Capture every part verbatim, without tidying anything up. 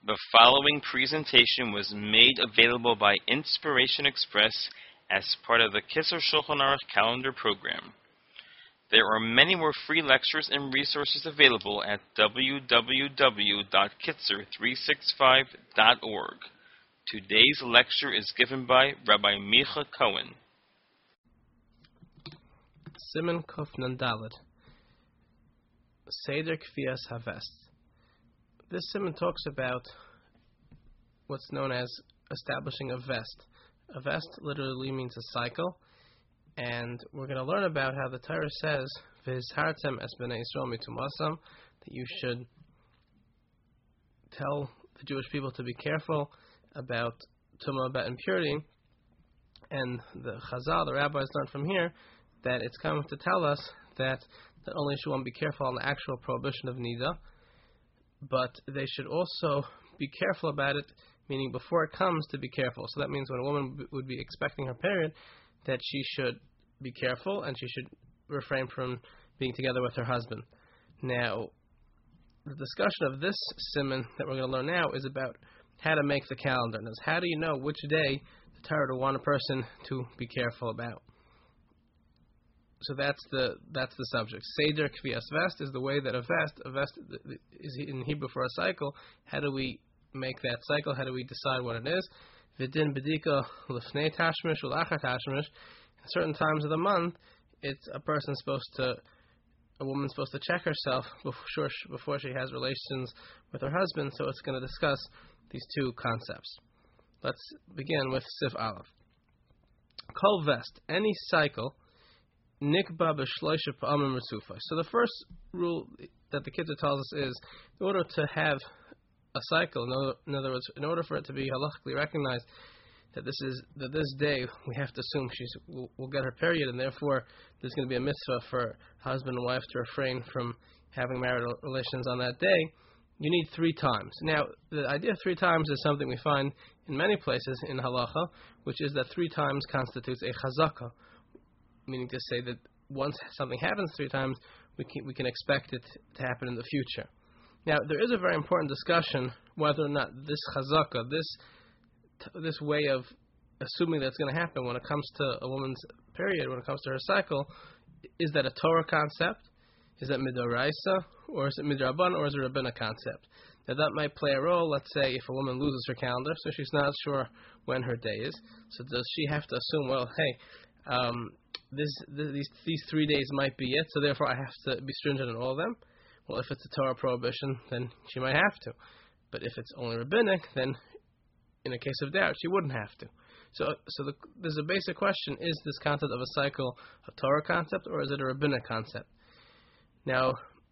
The following presentation was made available by Inspiration Express as part of the Kisser Shulchan Aruch calendar program. There are many more free lectures and resources available at w w w dot kitzer three sixty-five dot org. Today's lecture is given by Rabbi Micha Cohen. Siman Kuf Nun Daled. Seder Kvias Havest. This siman talks about what's known as establishing a vest. A vest literally means a cycle, and we're going to learn about how the Torah says, "V'hizhartem es b'nei Yisrael mitumasam," that you should tell the Jewish people to be careful about tumah, about impurity. And the Chazal, the rabbis, learned from here that it's coming to tell us that not only should one be careful on the actual prohibition of nida, but they should also be careful about it, meaning before it comes to be careful. So that means when a woman b- would be expecting her period, that she should be careful and she should refrain from being together with her husband. Now, the discussion of this siman that we're going to learn now is about how to make the calendar. Now, how do you know which day the Torah to want a person to be careful about? So that's the that's the subject. Seder Kvias Vest is the way that a vest, a vest is in Hebrew for a cycle. How do we make that cycle? How do we decide what it is? Vidin bedika lefnei tashmish ulachar tashmish. In certain times of the month, it's a person supposed to, a woman's supposed to check herself before she, before she has relations with her husband. So it's going to discuss these two concepts. Let's begin with Sif Aleph. Kol vest, any cycle. Nikba b'shloisha pa'amim resufa. So the first rule that the Kitzur tells us is, in order to have a cycle, in other, in other words, in order for it to be halachically recognized that this is that this day we have to assume she will, will get her period, and therefore there's going to be a mitzvah for husband and wife to refrain from having marital relations on that day. You need three times. Now, the idea of three times is something we find in many places in halacha, which is that three times constitutes a chazaka, meaning to say that once something happens three times, we can, we can expect it to happen in the future. Now, there is a very important discussion whether or not this chazaka, this this way of assuming that's going to happen when it comes to a woman's period, when it comes to her cycle, is that a Torah concept? Is that midoraisa, or is it midraban, or is it a rabbinic concept? Now, that might play a role. Let's say if a woman loses her calendar, so she's not sure when her day is, so does she have to assume, well, hey, um, This, this, these these three days might be it, so therefore I have to be stringent on all of them? Well, if it's a Torah prohibition, then she might have to. But if it's only rabbinic, then in a case of doubt, she wouldn't have to. So so the, there's a basic question, is this concept of a cycle a Torah concept, or is it a rabbinic concept? Now,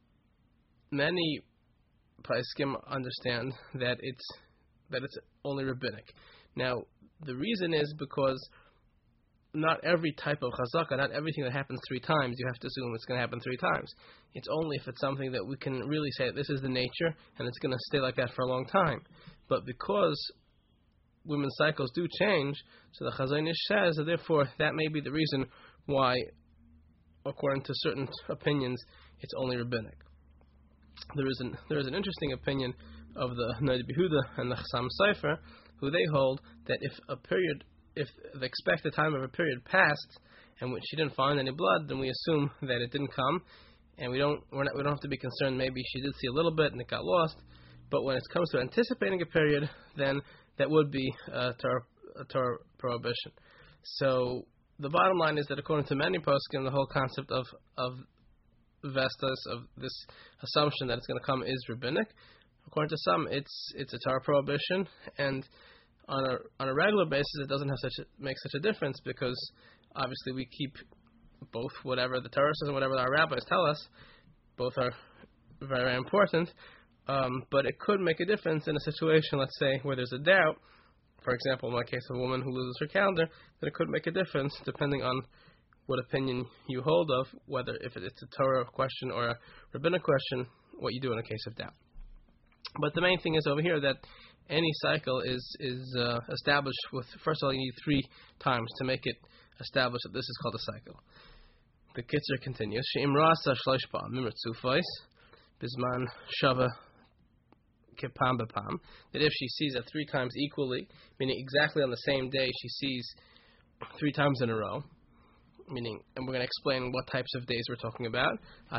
many poskim understand that it's that it's only rabbinic. Now, the reason is because not every type of chazaka, not everything that happens three times, you have to assume it's going to happen three times. It's only if it's something that we can really say this is the nature and it's going to stay like that for a long time. But because women's cycles do change, so the Chazon Ish says that therefore that may be the reason why, according to certain opinions, it's only rabbinic. There is an there is an interesting opinion of the Noda B'Yehuda and the Chassam Sofer, who they hold that if a period if the expected time of a period passed and when she didn't find any blood, then we assume that it didn't come, and we don't we're not, we don't have to be concerned. Maybe she did see a little bit and it got lost. But when it comes to anticipating a period, then that would be a Torah, a Torah prohibition. So the bottom line is that according to many poskim, the whole concept of of vestas, of this assumption that it's going to come, is rabbinic. According to some, it's it's a Torah prohibition, and On a on a regular basis, it doesn't have such a, make such a difference, because obviously we keep both whatever the Torah says and whatever our rabbis tell us. Both are very, very important, um, but it could make a difference in a situation, let's say, where there's a doubt. For example, in my case, of a woman who loses her calendar, that it could make a difference depending on what opinion you hold of, whether if it's a Torah question or a rabbinic question, what you do in a case of doubt. But the main thing is over here that any cycle is is uh, established with, first of all, you need three times to make it established that this is called a cycle. The Kitzur continues, She'im rasa shlosh pa'amim retzufos, bizman shava kipam b'pam, that if she sees it three times equally, meaning exactly on the same day, she sees three times in a row, meaning, and we're going to explain what types of days we're talking about.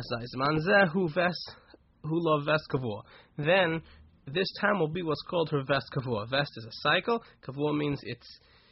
Then this time will be what's called her vest kavua. Vest is a cycle. Kavua means it's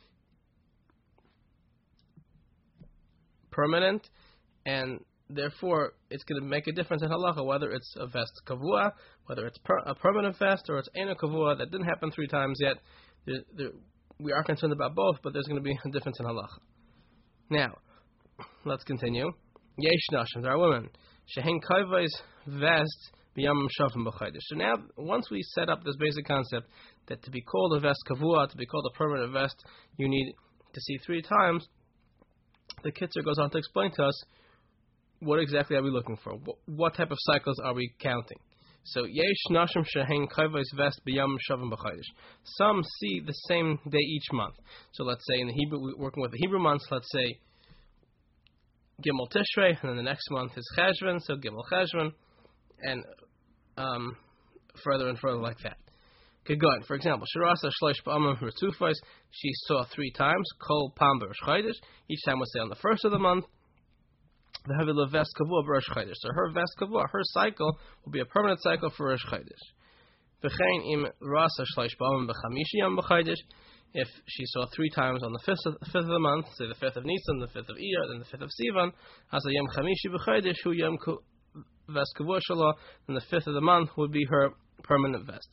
permanent, and therefore it's going to make a difference in halacha whether it's a vest kavua, whether it's per, a permanent vest, or it's ena kavua that didn't happen three times yet. There, there, we are concerned about both, but there's going to be a difference in halacha. Now, let's continue. Yesh nashim, there are women. Shehen kavos vest b'yamim shavim b'chaydish. So now, once we set up this basic concept that to be called a vest kavua, to be called a permanent vest, you need to see three times, the Kitzur goes on to explain to us what exactly are we looking for? What, what type of cycles are we counting? So, yesh nashim shehen kavos vest b'yamim shavim b'chaydish. Some see the same day each month. So let's say in the Hebrew, we're working with the Hebrew months, let's say Gimel Tishrei, and then the next month is Cheshvan, so Gimel Cheshvan, and um, further and further like that. Okay, good. For example, Shirasa Shlosh Ba'amim Ritufos, she saw three times, Kol Pam B'Rosh Chodesh, each time we'll say on the first of the month, the Havila Vest Kavua B'Rosh Chodesh. So her Vest Kavua, her cycle, will be a permanent cycle for Rosh Chodesh. V'chein im Rasa Shlosh Ba'amim B'Chamishi Yom B'Chodesh, if she saw three times on the fifth of, fifth of the month, say the fifth of Nisan, the fifth of Iyar, then the fifth of Sivan, Hasa Yom Chamishi B'Chodesh, Hu Yom Vest Kavua Shalom, then the fifth of the month would be her permanent vest.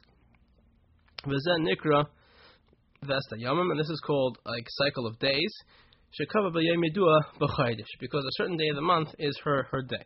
V'zen Nikra Vest Yomim, and this is called like cycle of days. Shekava B'Yom Yedua B'Chodesh, because a certain day of the month is her her day.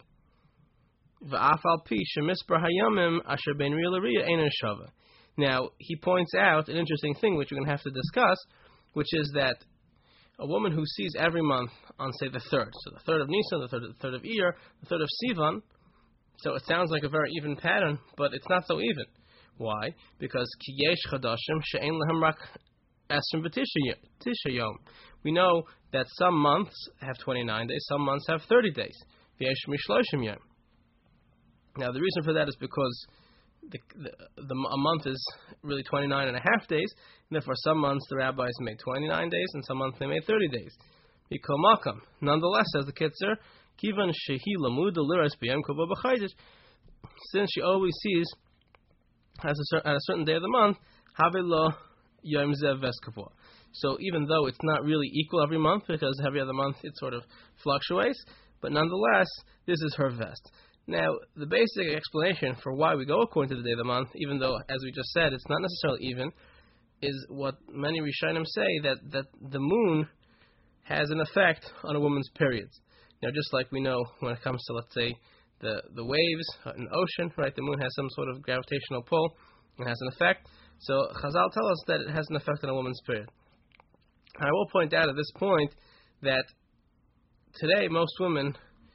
V'afal Pi Shemisbar Hayomim Asher Ben Ria L'Ria Ein Shava. Now, he points out an interesting thing which we're going to have to discuss, which is that a woman who sees every month on, say, the third, so the third of Nisan, the third, the third of Iyar, the third of Sivan, so it sounds like a very even pattern, but it's not so even. Why? Because ki yesh chadashim she'ein lehem rak esrim v'tisha yom. We know that some months have twenty-nine days, some months have thirty days. V'yesh mishloshim yom. Now, the reason for that is because The, the, the, a month is really twenty-nine and a half days, and therefore some months the rabbis made twenty-nine days, and some months they made thirty days. Nonetheless, says the Kitzur, Kivan shehi lamud liras b'yom kavua b'chaydish, since she always sees as a, at a certain day of the month, havelo yom zev vest kavua. So even though it's not really equal every month, because every other month it sort of fluctuates, but nonetheless, this is her vest. Now, the basic explanation for why we go according to the day of the month, even though, as we just said, it's not necessarily even, is what many Rishonim say, that, that the moon has an effect on a woman's periods. Now, just like we know when it comes to, let's say, the, the waves in the ocean, right, the moon has some sort of gravitational pull and has an effect. So, Chazal tell us that it has an effect on a woman's period. And I will point out at this point that today most women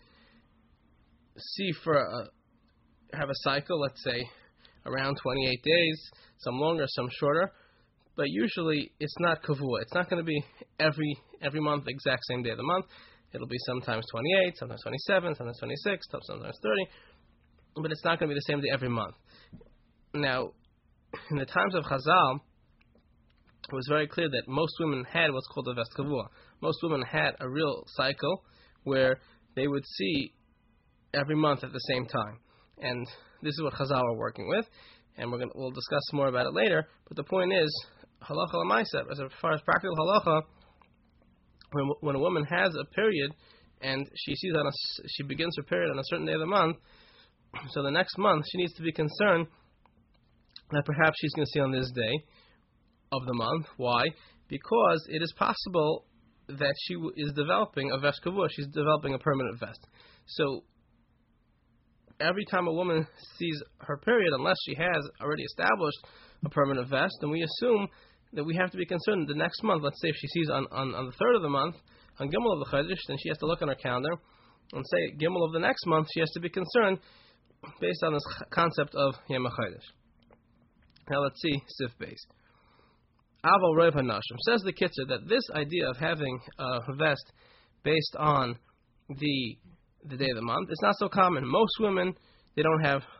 see for a, have a cycle, let's say, around twenty-eight days, some longer, some shorter, but usually it's not kavua. It's not going to be every every month the exact same day of the month. It'll be sometimes twenty-eight, sometimes twenty-seven, sometimes twenty-six, sometimes thirty, but it's not going to be the same day every month. Now, in the times of Chazal, it was very clear that most women had what's called a vest kavua. Most women had a real cycle where they would see every month at the same time. And this is what Chazal are working with, and we're going we'll discuss more about it later. But the point is, halacha l'maisa, as far as practical halacha, when, when a woman has a period and she sees on a, she begins her period on a certain day of the month, so the next month she needs to be concerned that perhaps she's going to see on this day of the month. Why? Because it is possible that she is developing a vest kavua. She's developing a permanent vest. So every time a woman sees her period, unless she has already established a permanent vest, then we assume that we have to be concerned the next month. Let's say if she sees on, on, on the third of the month, on Gimel of the Chodesh, then she has to look on her calendar and say Gimel of the next month, she has to be concerned based on this concept of Yom HaChodesh. Now let's see Sif Beis. Aval Rov HaNashim, says the Kitzur, that this idea of having a vest based on the the day of the month, it's not so common. Most women, they don't have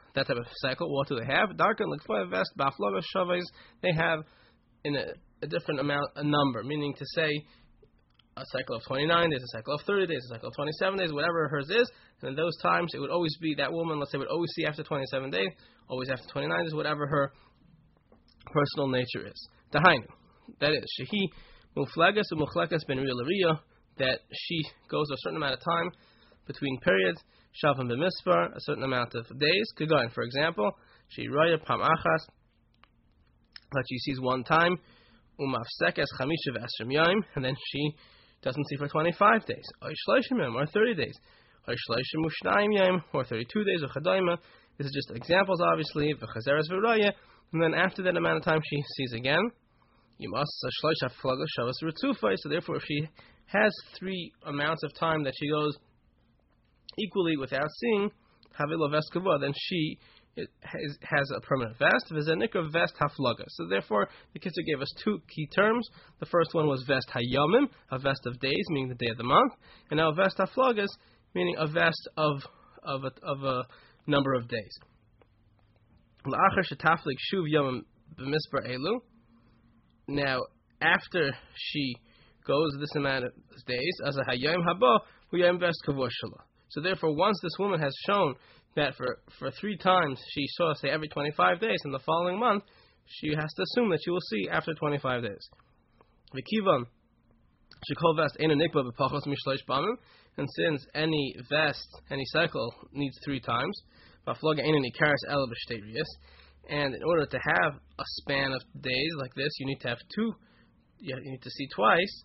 that type of cycle, what do they have? Darken L'Kfoy Vest Ba'Floga Shavez. They have in a, a different amount, a number, meaning to say a cycle of twenty-nine days, a cycle of thirty days, a cycle of twenty-seven days, whatever hers is. And in those times, it would always be that woman, let's say, would always see after twenty-seven days, always after twenty-nine days, whatever her personal nature is. Dahainu, that is, shehi muflagas umuchlakas ben riyah, that she goes a certain amount of time between periods, shavim b'misfar, a certain amount of days. Kagan, for example, she raya pam achas, that she sees one time, umafsekas chamisha v'asrim yaim, and then she doesn't see for twenty-five days, or shloshim yom, or thirty days, or shloshim u'shnayim yom, or thirty-two days, or chadayma. This is just examples, obviously, v'chazeres v'raya, and then after that amount of time she sees again. You must shlosh haflaga shavas ritzufay. So therefore, if she has three amounts of time that she goes equally without seeing, havila vest kavod, then she has, has a permanent vest. V'zenikra vest haflaga. So therefore, the Kitzur gave us two key terms. The first one was vest hayamim, a vest of days, meaning the day of the month, and now vest haflagas, meaning a vest of of a, of a number of days. La'achar shetaflik shuv yomim b'misbar elu. Now, after she goes this amount of days, as a hayayim haba, huyayim vest kavoshela. So therefore, once this woman has shown that for, for three times she saw, say, every twenty-five days in the following month, she has to assume that she will see after twenty-five days. V'kivan shekol vest ena nikba b'pachos mishloish bamim, and since any vest, any cycle needs three times, v'afloga ena nikaris el b'shtei. And in order to have a span of days like this, you need to have two, you need to see twice.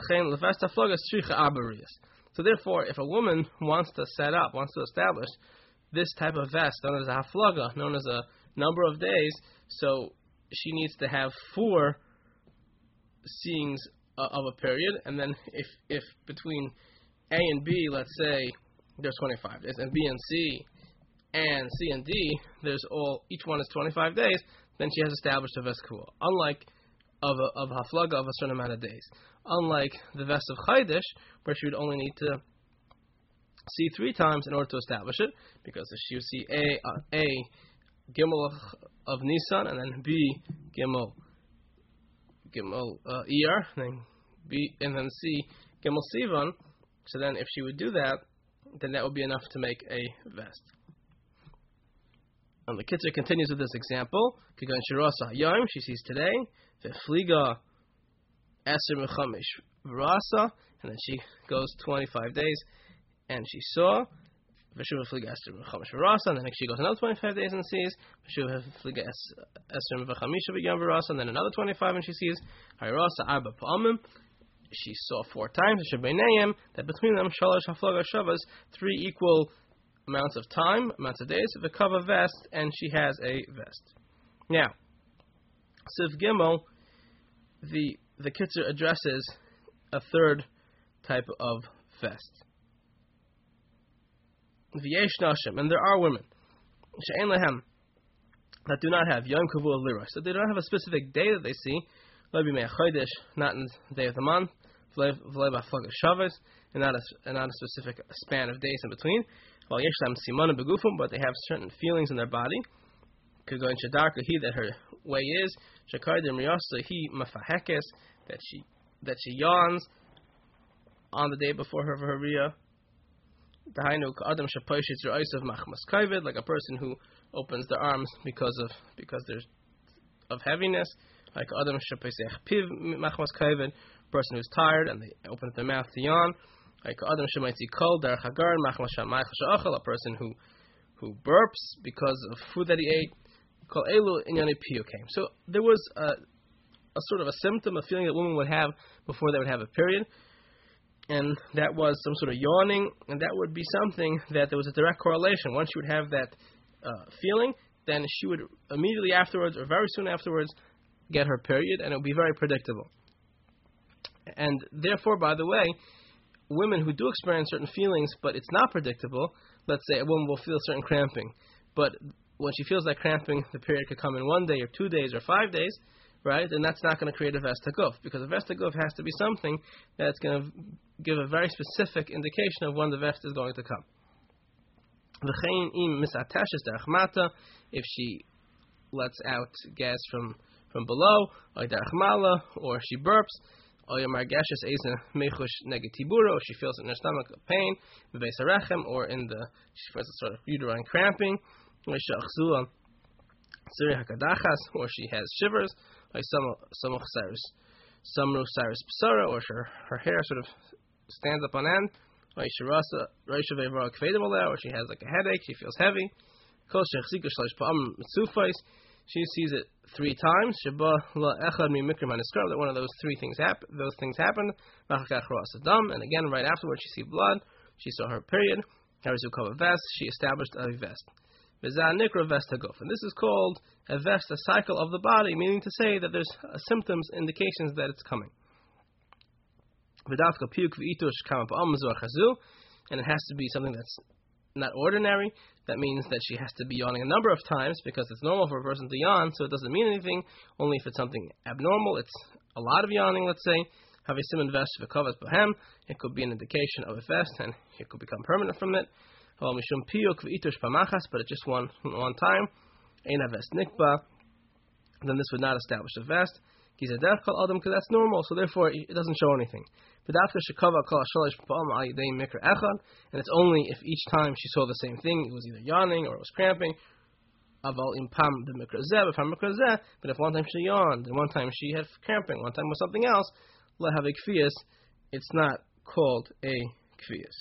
So therefore, if a woman wants to set up, wants to establish this type of vest, known as a haflaga, known as a number of days, so she needs to have four seeings of a period, and then if, if between A and B, let's say, there's twenty-five days, and B and C, and C and D, there's all, each one is twenty-five days, then she has established a vest kavua. Unlike of a, of haflaga of a certain amount of days. Unlike the vest of chaydish, where she would only need to see three times in order to establish it, because she would see A, uh, A Gimel of Nisan, and then B Gimel Gimel uh, Iyar, and then B, and then C Gimel Sivan. So then, if she would do that, then that would be enough to make a vest. And the Kitzur continues with this example. Kigan Shirasa Yom, she sees today. V'fliga Eser Mechamish Vrasa, and then she goes twenty-five days, and she saw. V'shuv V'fliga Eser Mechamish Vrasa, and then she goes another twenty-five days and sees. V'shuv V'fliga Eser Mechamish Vrasa, and then another twenty-five and she sees. Hayrasa Arba Pa'amim, she saw four times. Shebeneim, that between them Shalosh Haflaga Shavas, three equal amounts of time, amounts of days, the cover vest, and she has a vest. Now, Siv Gimel, the the Kitzur addresses a third type of vest. V'yesh nashim, and there are women, she'en lehem, that do not have Yom Kavua Liros, so they don't have a specific day that they see, Lebi Mei Chodesh, not in the day of the month, V'lei B'Haflaga Shavas, and not a and not a specific span of days in between. Well, Yeshlam Simona Begufum, but they have certain feelings in their body. Could go in Shadarka he that her way is Shakardim Riyasa he Mafahekes, that she that she yawns on the day before her her Riyah. Dahainu Adam Shaposhitz Ra'is of Machmas Kaivid, like a person who opens their arms because of because there's of heaviness. Like Adam Shaposech Piv Machmas Kaivid, person who's tired and they open their mouth to yawn. Like Adam Shemaitzi Kol Derech Hagar Machmas Shamayach Sha'achal, a person who who burps because of food that he ate. Kol Elu Inyani Piyukim. So there was a, a sort of a symptom, a feeling that women would have before they would have a period, and that was some sort of yawning, and that would be something that there was a direct correlation. Once she would have that uh, feeling, then she would immediately afterwards, or very soon afterwards, get her period, and it would be very predictable. And therefore, by the way, women who do experience certain feelings, but it's not predictable, let's say a woman will feel certain cramping, but when she feels that cramping, the period could come in one day or two days or five days, right? And that's not going to create a vestaguf, because a vestaguf has to be something that's going to give a very specific indication of when the vest is going to come. V'chein im misatashes derech mata, if she lets out gas from from below, or derech mala, or she burps, or margashes eisen mechush negatiburo, or she feels in her stomach a pain, v'beis harechem, or in the she feels a sort of uterine cramping, or shachzua siri hakadachas, or she has shivers, like some cyrus, samru cyrus psara, or her her hair sort of stands up on end, like shirasa reisha ve'vara kvedimoleh, or she has like a headache, she feels heavy. Kol shechzika shlosh pa'am mitzufais, she sees it three times. Sheba la echad mi mikrim haniskar, that one of those three things happen. Those things happened. V'achakach roas adam, and again right afterwards she sees blood. She saw her period. Harizu kol vest. She established a vest. V'zah nikra vest haguf, and this is called a vest, a cycle of the body, meaning to say that there's uh, symptoms, indications that it's coming. V'dafka piuk v'itush kama pa'am mizor chazu, and it has to be something that's not ordinary. That means that she has to be yawning a number of times, because it's normal for a person to yawn, so it doesn't mean anything. Only if it's something abnormal, it's a lot of yawning, let's say. Have a simon vest v'kovas b'hem, it could be an indication of a vest, and it could become permanent from it. Mishum piyuk v'itush pamachas, but it's just one one time. Ein vest nikba, then this would not establish a vest. Gizadech kol adam, because that's normal, so therefore it doesn't show anything. And it's only if each time she saw the same thing, it was either yawning or it was cramping. But if one time she yawned, and one time she had cramping, one time was something else, it's not called a kfiyas.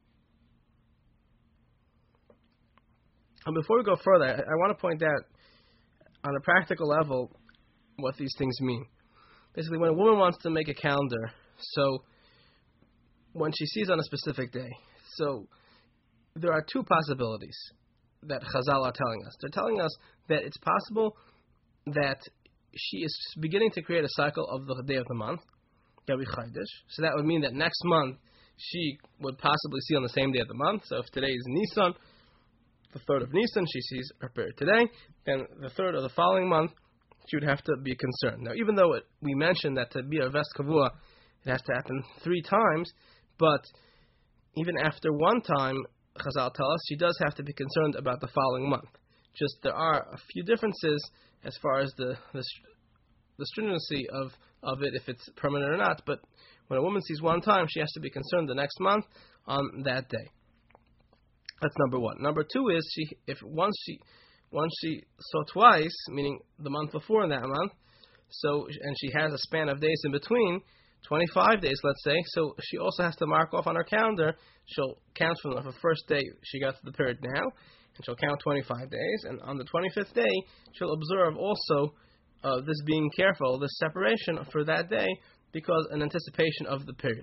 And before we go further, I, I want to point out on a practical level what these things mean. Basically, when a woman wants to make a calendar, so when she sees on a specific day, so there are two possibilities that Chazal are telling us. They're telling us that it's possible that she is beginning to create a cycle of the day of the month, Yavi Chaydish. So that would mean that next month she would possibly see on the same day of the month. So if today is Nisan, the third of Nisan, she sees her period today, then the third of the following month, she would have to be concerned. Now, even though it, we mentioned that to be a vest kavua, it has to happen three times, but even after one time, Chazal tell us, she does have to be concerned about the following month. Just there are a few differences as far as the the, the stringency of, of it, if it's permanent or not, but when a woman sees one time, she has to be concerned the next month on that day. That's number one. Number two is, she if once she once she saw twice, meaning the month before in that month, so and she has a span of days in between, twenty-five days, let's say, so she also has to mark off on her calendar. She'll count from the first day she got to the period now, and she'll count twenty-five days, and on the twenty-fifth day, she'll observe also uh, this being careful, this separation for that day, because in anticipation of the period.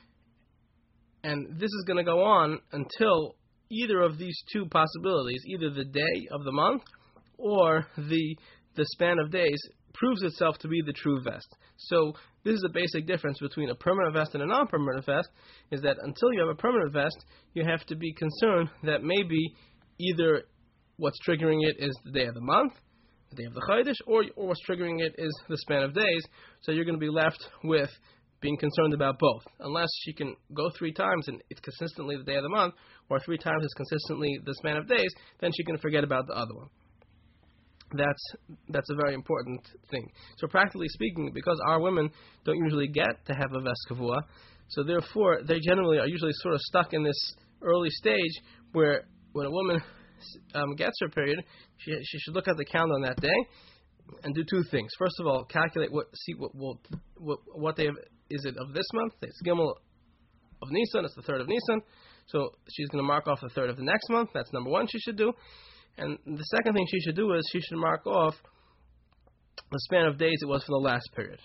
And this is going to go on until either of these two possibilities, either the day of the month or the the span of days, proves itself to be the true vest. So this is a basic difference between a permanent vest and a non-permanent vest, is that until you have a permanent vest, you have to be concerned that maybe either what's triggering it is the day of the month, the day of the Chodesh, or, or what's triggering it is the span of days. So you're going to be left with being concerned about both. Unless she can go three times and it's consistently the day of the month, or three times it's consistently the span of days, then she can forget about the other one. That's that's a very important thing. So practically speaking, because our women don't usually get to have a vest kavua, so therefore they generally are usually sort of stuck in this early stage where when a woman um, gets her period, she she should look at the calendar on that day and do two things. First of all, calculate what see what what what, what day of, is it of this month? It's Gimel of Nisan. It's the third of Nisan. So she's going to mark off the third of the next month. That's number one she should do. And the second thing she should do is she should mark off the span of days it was for the last period.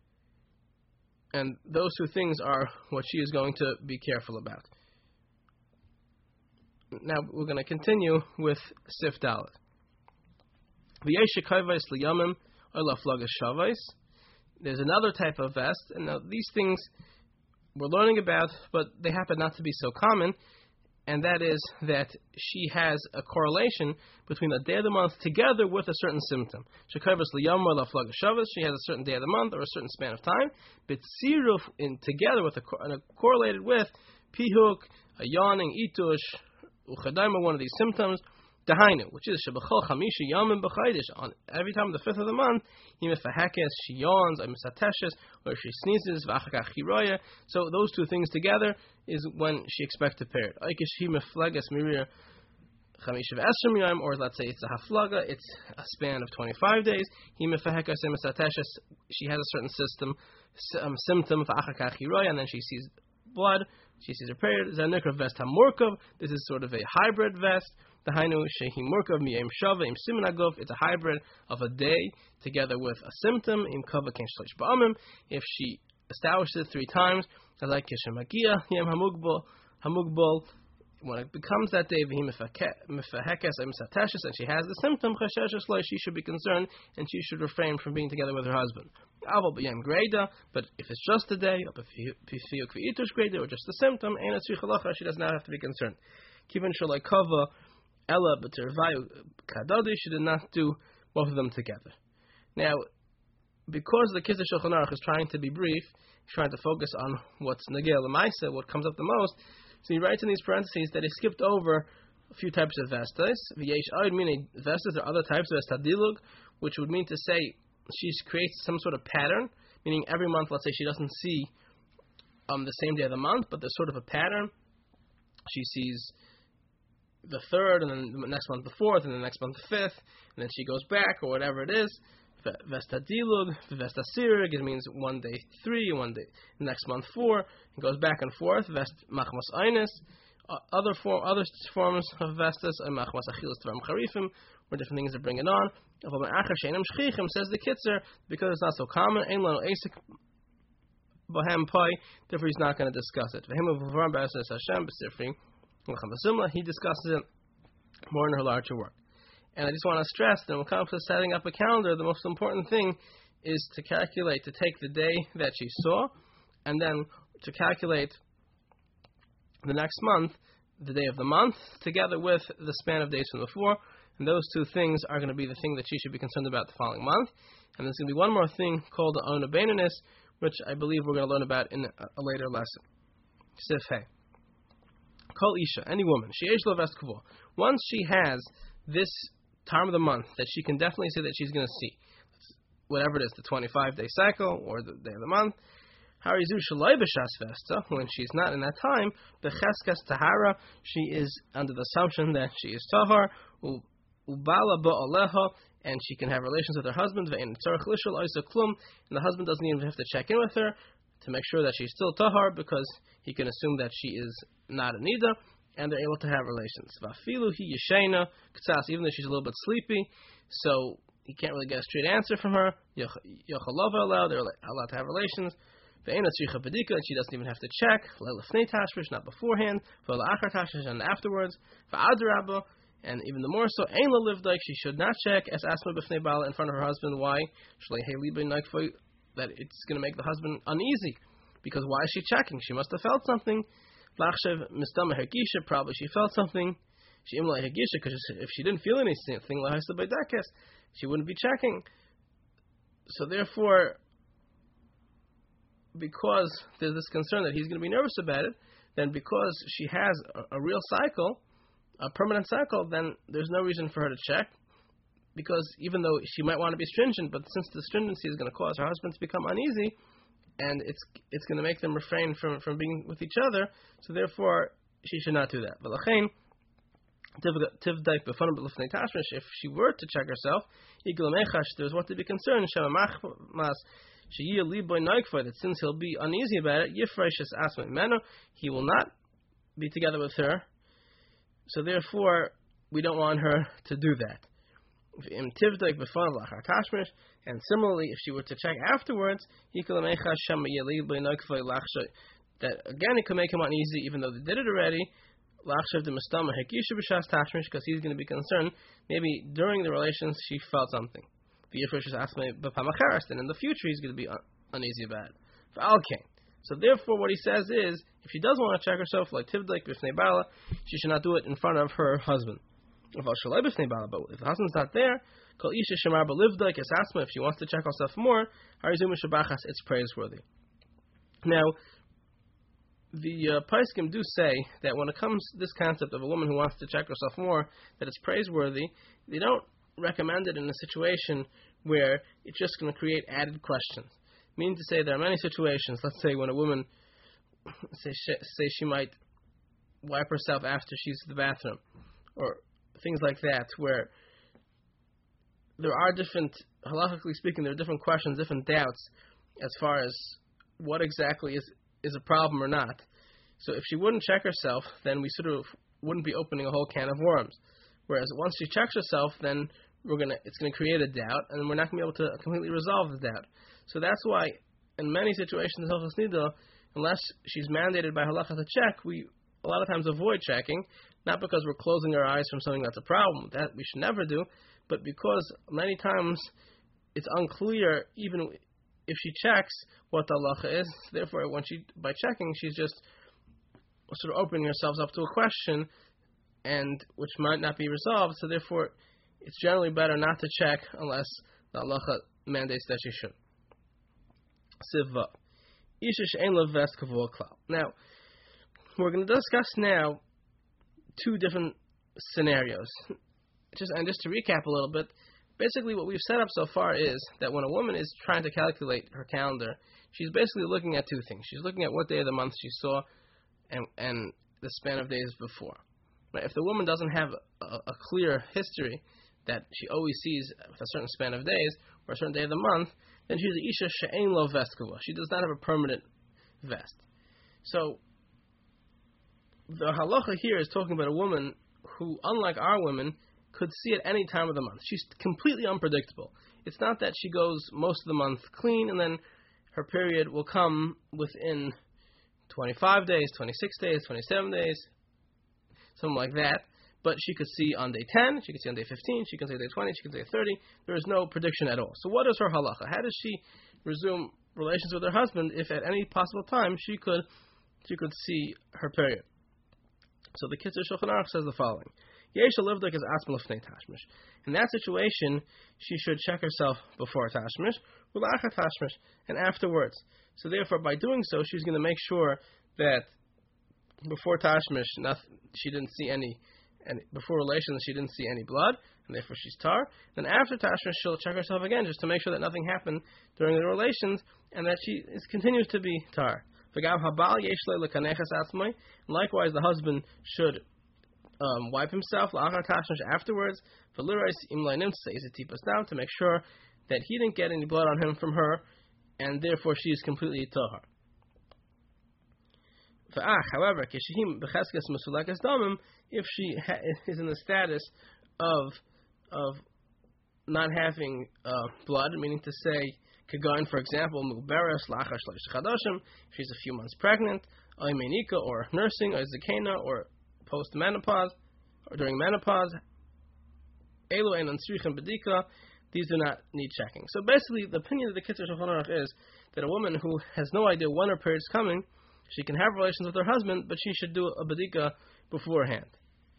And those two things are what she is going to be careful about. Now we're going to continue with Sif Dalet. There's another type of vest, and now these things we're learning about, but they happen not to be so common. And that is that she has a correlation between the day of the month together with a certain symptom. She has a certain day of the month or a certain span of time, but tziruf in together with a, a correlated with pihuk, a yawning, itush, uchadaima, one of these symptoms, dahainu, which is shebachol chamisha yamim b'chaydish, on every time the fifth of the month, he mefahekes, she yawns, or misateshes, or she sneezes, v'achakach chiroya. So those two things together is when she expects a period. Aikish he mefleges mirir chamisha v'esrim yam, or let's say it's a haflaga, it's a span of twenty-five days. He mefahekes and misateshes, she has a certain system, um, symptom, v'achakach chiroya, and then she sees blood, she sees her period. Zanikra vest hamurkov, this is sort of a hybrid vest. The Hainu Shehi Murkav Miyam Shava Im Simanagov, it's a hybrid of a day together with a symptom in Kava Ken Shlish Ba'amim. If she establishes it three times, like Kishamagia, Yam Hamugbal, Hamugbal, when it becomes that day, Vihim Mefahekes Im Satashis, and she has the symptom, Chashashis, she should be concerned and she should refrain from being together with her husband. Aval B'yam Greda, but if it's just a day, or Pifiyuk V'itush Greda, or just the symptom, Eina Tzrichalacha, she does not have to be concerned. Kivan Shalai Kava, Ella B'tervayu Kadadi, she did not do both of them together. Now, because the Kitzur Shulchan Aruch is trying to be brief, he's trying to focus on what's Nagel L'maisa, what comes up the most, so he writes in these parentheses that he skipped over a few types of vestas. V'yesh Oid meaning vestas, there are other types of vestadilug, which would mean to say she creates some sort of pattern, meaning every month, let's say she doesn't see um, the same day of the month, but there's sort of a pattern. She sees the third, and then the next month the fourth, and the next month the fifth, and then she goes back, or whatever it is. Vesta dilug, Vesta sirig, it means one day three, one day, next month four, it goes back and forth. Vest machmas einis, other form, other forms of vestas, and machmas achilas tvarim charifim, or different things that bring it on. Says the Kitzur, because it's not so common, ein lano asik bohem pai, therefore he's not going to discuss it. He discusses it more in her larger work. And I just want to stress that when it comes to setting up a calendar, the most important thing is to calculate, to take the day that she saw, and then to calculate the next month, the day of the month, together with the span of days from before. And those two things are going to be the thing that she should be concerned about the following month. And there's going to be one more thing called the Ona Baininus, which I believe we're going to learn about in a, a later lesson. Sif Hey. Kol Isha, any woman, she age lo vest kavua. Once she has this time of the month that she can definitely say that she's going to see, whatever it is, the twenty-five day cycle or the day of the month, harizu shalai b'shas vesta, when she's not in that time, becheskas tahara, she is under the assumption that she is tahar, ubala ba'aleha, and she can have relations with her husband, ve'en tzarech lishul oisa klum, and the husband doesn't even have to check in with her to make sure that she's still tahar, because he can assume that she is not a nida, and they're able to have relations. Vafilu hi yeshena k'tzas, even though she's a little bit sleepy, so he can't really get a straight answer from her. Yochalova allowed, they're allowed to have relations. Ve'ena tzricha bedika, and she doesn't even have to check. Le'lefnei tashmish, not beforehand. Ve'la'achar tashmish, and afterwards. Ve'adrabba, and even the more so, ein lo livdaik, she should not check as asma b'fnei bala, in front of her husband. Why? That it's going to make the husband uneasy. Because why is she checking? She must have felt something. Lachshev mistama hergisha, probably she felt something. She imla hergisha, because if she didn't feel anything, lahasta b'dakes, she wouldn't be checking. So therefore, because there's this concern that he's going to be nervous about it, then because she has a, a real cycle, a permanent cycle, then there's no reason for her to check. Because even though she might want to be stringent, but since the stringency is going to cause her husband to become uneasy, and it's it's going to make them refrain from, from being with each other, so therefore she should not do that. If she were to check herself, there's what to be concerned. That since he'll be uneasy about it, he will not be together with her. So therefore, we don't want her to do that. And similarly, if she were to check afterwards, that again it could make him uneasy, even though they did it already. Because he's going to be concerned. Maybe during the relations she felt something. Then in the future he's going to be un- uneasy about it. So therefore, what he says is, if she does want to check herself, like tivdik b'fnei bala, she should not do it in front of her husband. But if the husband's not there, kol isha shemar b'livdik es asma, if she wants to check herself more, harizum shabachas, it's praiseworthy. Now, the uh, Paiskim do say that when it comes to this concept of a woman who wants to check herself more, that it's praiseworthy. They don't recommend it in a situation where it's just going to create added questions. Meaning to say, there are many situations. Let's say when a woman say she, say she might wipe herself after she's in the bathroom, or things like that, where there are different, halakhically speaking, there are different questions, different doubts as far as what exactly is is a problem or not. So if she wouldn't check herself, then we sort of wouldn't be opening a whole can of worms. Whereas once she checks herself, then we're gonna it's gonna create a doubt, and we're not gonna be able to completely resolve the doubt. So that's why in many situations in Hilchos Nida, unless she's mandated by halacha to check, we a lot of times avoid checking, not because we're closing our eyes from something that's a problem, that we should never do, but because many times it's unclear, even if she checks, what the halacha is. Therefore, when she by checking, she's just sort of opening herself up to a question, and which might not be resolved. So therefore, it's generally better not to check unless the halacha mandates that she should. Siva. Now, we're going to discuss now two different scenarios. Just and just to recap a little bit, basically what we've set up so far is that when a woman is trying to calculate her calendar, she's basically looking at two things. She's looking at what day of the month she saw and, and the span of days before. Right? If the woman doesn't have a, a clear history that she always sees with a certain span of days or a certain day of the month, then she's a isha she'ein lo vest kavua. She does not have a permanent vest. So the halacha here is talking about a woman who, unlike our women, could see at any time of the month. She's completely unpredictable. It's not that she goes most of the month clean and then her period will come within twenty-five days, twenty-six days, twenty-seven days, something like that. But she could see on day ten, she could see on day fifteen, she can see day twenty, she can see day thirty. There is no prediction at all. So what is her halacha? How does she resume relations with her husband if at any possible time she could she could see her period? So the Kitzur Shulchan Aruch says the following. In that situation, she should check herself before Tashmish, and afterwards. So therefore, by doing so, she's going to make sure that before Tashmish, nothing, she didn't see any, and before relations, she didn't see any blood, and therefore she's tar. Then after Tashmish, she'll check herself again, just to make sure that nothing happened during the relations, and that she is, continues to be tar. Likewise, the husband should um, wipe himself afterwards to make sure that he didn't get any blood on him from her, and therefore she is completely tahar. However, if she ha- is in the status of of not having uh, blood, meaning to say, Kagain, for example, she's a few months pregnant, or nursing, or zakena, or post-menopause, or during menopause, these do not need checking. So basically, the opinion of the Kitzur Shulchan Aruch is that a woman who has no idea when her period is coming, she can have relations with her husband, but she should do a badika beforehand.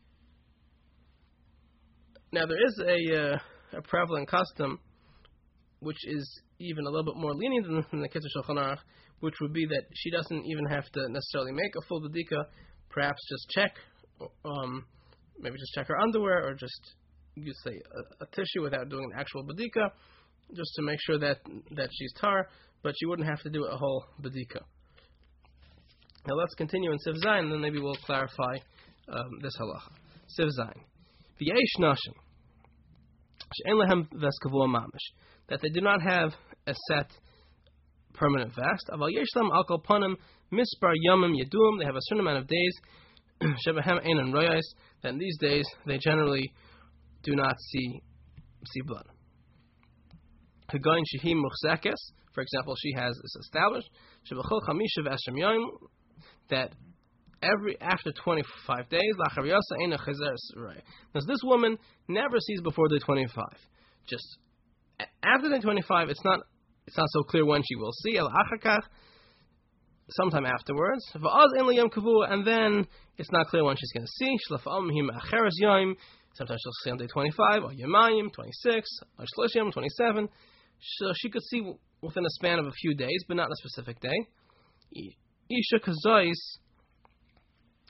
Now, there is a, uh, a prevalent custom, which is even a little bit more lenient than, than the Kitzur Shulchan Aruch, which would be that she doesn't even have to necessarily make a full badika, perhaps just check, um, maybe just check her underwear, or just use, say, a, a tissue without doing an actual badika, just to make sure that, that she's tar, but she wouldn't have to do a whole badika. Now let's continue in Siv Zayin, and then maybe we'll clarify um, this halacha. Siv Zayin. V'yesh nashim she'en lehem ves kavua mamish, that they do not have a set permanent vest. Aval yesh lam al kol panim mispar yamim yedum, they have a certain amount of days shebehem einan royais, that in these days they generally do not see see blood. Hagoyin shehi muchzekes, for example, she has this established shebechol chamisha v'ashem yom, that every after twenty-five days, because this woman never sees before day twenty-five. Just after day twenty-five, it's not it's not so clear when she will see. Sometime afterwards, and then it's not clear when she's going to see. Sometimes she'll see on day twenty-five, or Yemayim, twenty-six, or Shlishim, twenty-seven. So she could see within a span of a few days, but not a specific day. Isha kazais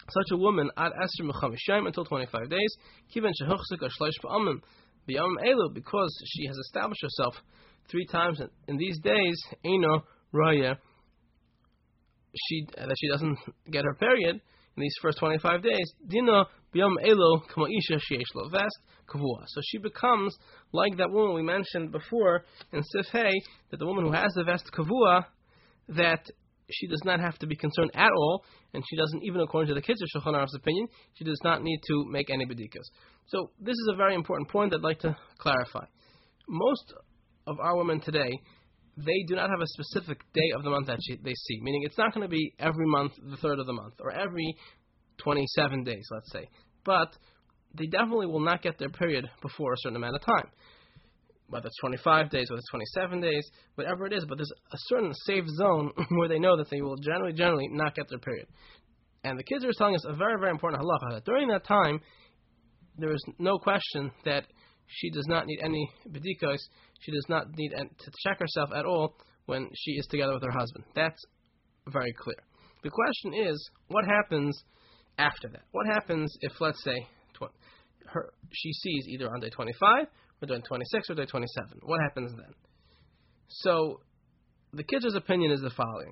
such a woman ad esher mechamishayim until twenty-five days, kiven shehuchzik ashleish ba'amim b'yamim elu, because she has established herself three times in, in these days, eino raya, she that she doesn't get her period in these first twenty-five days. Dina b'yam elu kama isha sheyesh lo vest kavua. So she becomes like that woman we mentioned before in Sif Hey, that the woman who has the vest kavua, that she does not have to be concerned at all, and she doesn't, even according to the Kitzur Shulchan Aruch's opinion, she does not need to make any bedikas. So this is a very important point I'd like to clarify. Most of our women today, they do not have a specific day of the month that she, they see, meaning it's not going to be every month, the third of the month, or every twenty-seven days, let's say. But they definitely will not get their period before a certain amount of time. Whether it's twenty-five days, whether it's twenty-seven days, whatever it is, but there's a certain safe zone where they know that they will generally, generally not get their period. And the kids are telling us a very, very important halacha, that during that time, there is no question that she does not need any bedikos, she does not need to check herself at all when she is together with her husband. That's very clear. The question is, what happens after that? What happens if, let's say, tw- her she sees either on day twenty-five, or day twenty-six, or day twenty-seven? What happens then? So, the Kitzur's opinion is the following.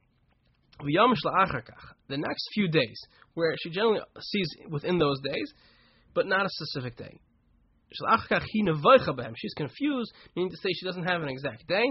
The next few days, where she generally sees within those days, but not a specific day. She's confused, meaning to say she doesn't have an exact day.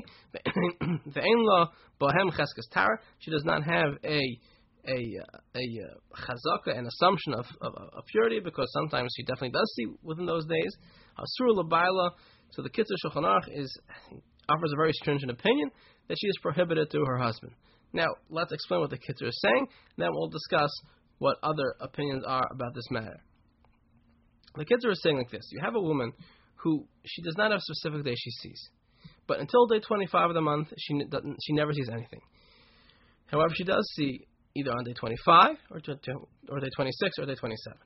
She does not have a a a chazaka, an assumption of, of, of purity, because sometimes she definitely does see within those days. Asur l'bayla. So the Kitzur Shulchan Aruch is offers a very stringent opinion that she is prohibited to her husband. Now let's explain what the Kitzur is saying. Then we'll discuss what other opinions are about this matter. The Kitzur is saying like this: you have a woman who she does not have a specific day she sees, but until day twenty-five of the month, she doesn't, she never sees anything. However, she does see either on day twenty-five or, to, or day twenty-six or day twenty-seven.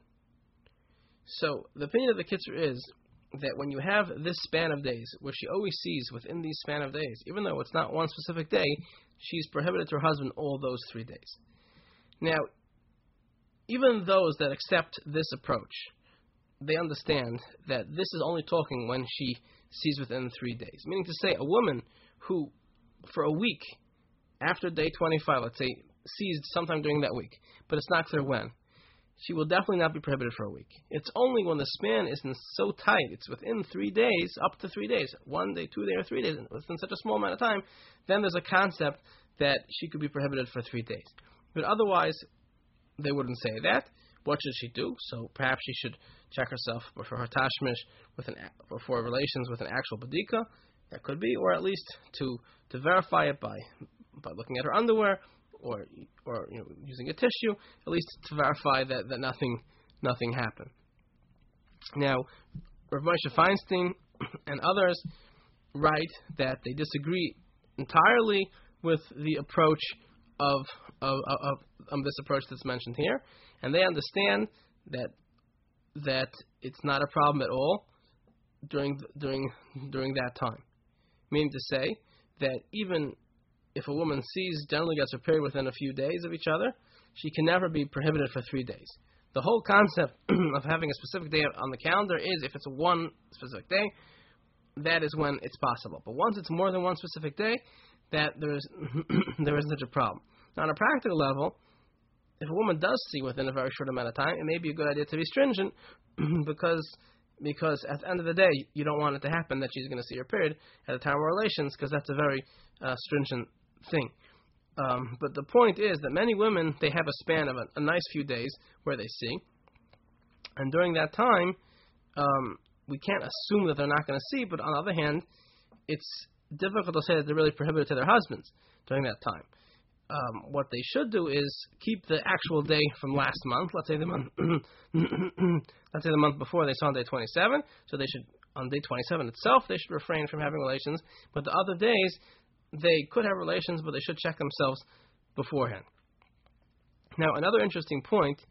So the opinion of the Kitzur is that when you have this span of days, where she always sees within these span of days, even though it's not one specific day, she's prohibited to her husband all those three days. Now, even those that accept this approach, they understand that this is only talking when she sees within three days. Meaning to say, a woman who, for a week, after day twenty-five, let's say, sees sometime during that week, but it's not clear when, she will definitely not be prohibited for a week. It's only when the span isn't so tight, it's within three days, up to three days, one day, two days, or three days, within such a small amount of time, then there's a concept that she could be prohibited for three days. But otherwise, they wouldn't say that. What should she do? So perhaps she should check herself for her tashmish with an for relations with an actual badika. That could be, or at least to, to verify it by by looking at her underwear, or or you know, using a tissue, at least to verify that, that nothing nothing happened. Now, Rav Moshe Feinstein and others write that they disagree entirely with the approach of of, of, of this approach that's mentioned here. And they understand that that it's not a problem at all during during during that time. Meaning to say that even if a woman sees, generally gets her period within a few days of each other, she can never be prohibited for three days. The whole concept of having a specific day on the calendar is if it's a one specific day, that is when it's possible. But once it's more than one specific day, that there is there isn't such a problem. Now, on a practical level, if a woman does see within a very short amount of time, it may be a good idea to be stringent because because at the end of the day, you don't want it to happen that she's going to see her period at the time of relations, because that's a very uh, stringent thing. Um, but the point is that many women, they have a span of a, a nice few days where they see, and during that time, um, we can't assume that they're not going to see, but on the other hand, it's difficult to say that they're really prohibited to their husbands during that time. Um, what they should do is keep the actual day from last month. Let's say the month, let's say the month before they saw on day twenty-seven. So they should, on day twenty-seven itself, they should refrain from having relations. But the other days, they could have relations, but they should check themselves beforehand. Now, another interesting point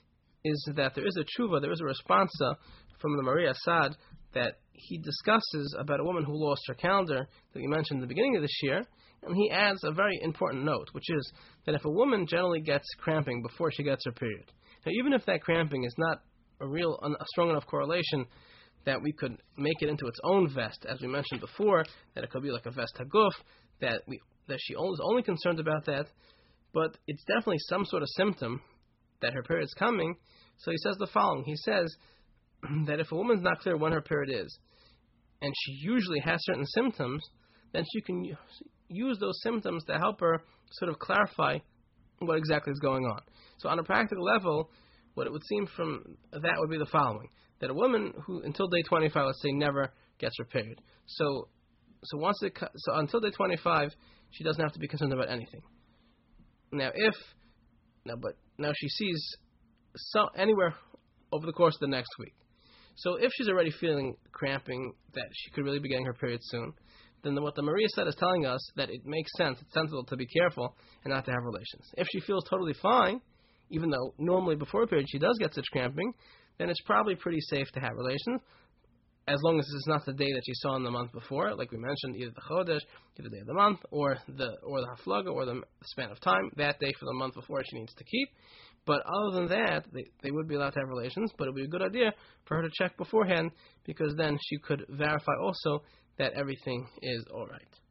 is that there is a tshuva, there is a responsa from the Maria Assad that he discusses about a woman who lost her calendar that we mentioned at the beginning of this year. And he adds a very important note, which is that if a woman generally gets cramping before she gets her period, Now, even if that cramping is not a real, a strong enough correlation that we could make it into its own vest, as we mentioned before, that it could be like a vest haguf, that we that she is only concerned about that, but it's definitely some sort of symptom that her period is coming. So he says the following. He says that if a woman's not clear when her period is, and she usually has certain symptoms, then she can use those symptoms to help her sort of clarify what exactly is going on. So on a practical level, what it would seem from that would be the following: that a woman who until day twenty-five, let's say, never gets her period. So, so once it, so until day twenty-five, she doesn't have to be concerned about anything. Now, if now, but now she sees so anywhere over the course of the next week. So if she's already feeling cramping, that she could really be getting her period soon, then the, what the Maria said is telling us that it makes sense, it's sensible to be careful and not to have relations. If she feels totally fine, even though normally before a period she does get such cramping, then it's probably pretty safe to have relations, as long as it's not the day that she saw in the month before, like we mentioned, either the Chodesh, either the day of the month, or the or the Haflaga, or the span of time, that day for the month before she needs to keep. But other than that, they, they would be allowed to have relations, but it would be a good idea for her to check beforehand, because then she could verify also that everything is all right.